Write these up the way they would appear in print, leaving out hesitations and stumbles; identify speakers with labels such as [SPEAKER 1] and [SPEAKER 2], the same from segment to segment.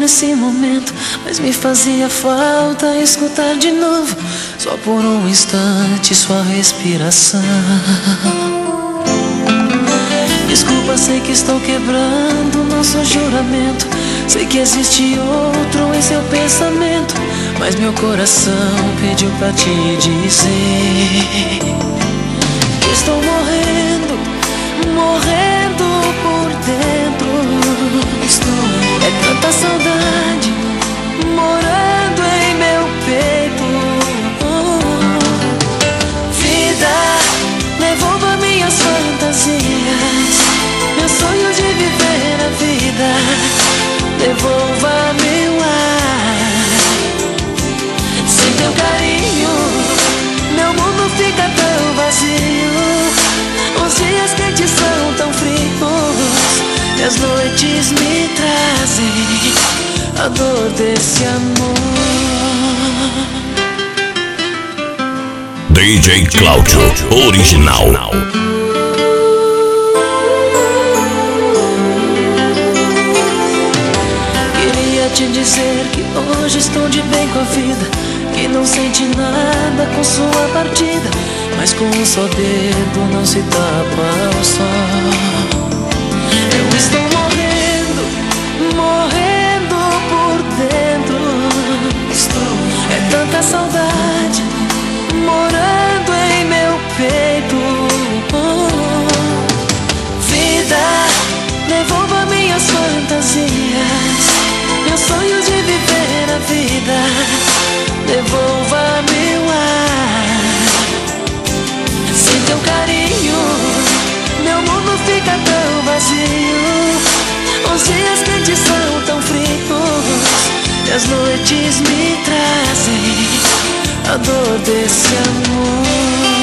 [SPEAKER 1] nesse momento, mas me fazia falta escutar de novo, só por um instante, sua respiração. Desculpa, sei que estou quebrando nosso juramento, sei que existe outro em seu pensamento, mas meu coração pediu pra te dizer que estou morrendo, morrendo por dentro. É tanta saudade morando em meu peito. Vida, devolva minhas fantasias, meu sonho de viver a vida. Devolva meu ar. Sem teu carinho, meu mundo fica tão vazio. Os dias quentes são tão frios e as noites me trazem a dor desse amor.
[SPEAKER 2] DJ Cláudio, original.
[SPEAKER 1] Queria te dizer que hoje estou de bem com a vida, que não sente nada com sua partida, mas com um só dedo não se tapa o sol. Eu estou morrendo, morrendo por dentro. É tanta saudade morando em meu peito. Vida, devolva minhas fantasias, meu sonho de viver a vida. Devolva meu ar. Sem teu carinho, meu mundo fica tão vazio. Os dias quentes são tão frios e as noites me trazem a dor desse amor.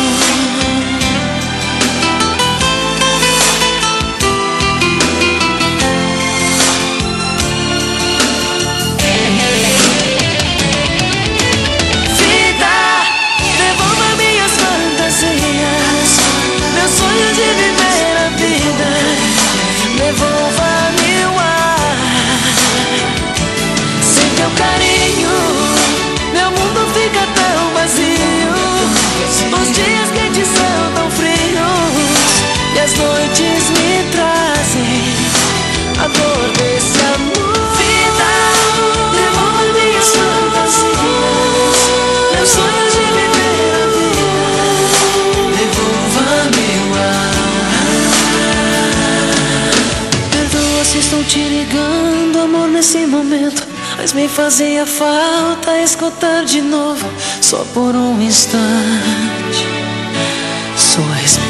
[SPEAKER 1] As noites me trazem a dor desse amor. Vida, devolva minhas fantasias, meu sonho de viver a vida. Devolva meu ar. Perdoa se estou te ligando, amor, nesse momento, mas me fazia falta escutar de novo, só por um instante, sua respiração.